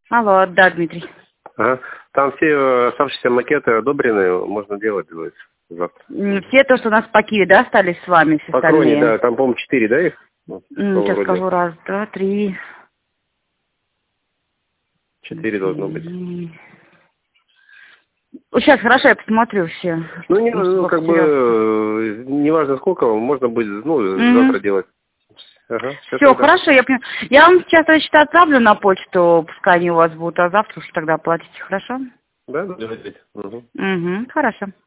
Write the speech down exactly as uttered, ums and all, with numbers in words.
Алло, да, Дмитрий. Ага. Там все э, оставшиеся макеты одобрены, можно делать, говорится, завтра. М, Все то, что у нас по Киеве, да, остались с вами, все По Кроне, остальные? да, там, по-моему, четыре, да, их? Ну, М, Сейчас вроде скажу, раз, два, три, четыре должно быть. четыре. Сейчас, хорошо, я посмотрю все. Ну, не, Может, ну, сколько как бы, потерялся. э, неважно сколько, можно будет, ну, завтра делать. Ага, все Все, тогда. хорошо, я поняла. Я вам сейчас, значит, отправлю на почту, пускай они у вас будут, а завтра уж тогда оплатите, хорошо? Да, давайте. Угу. Угу, хорошо.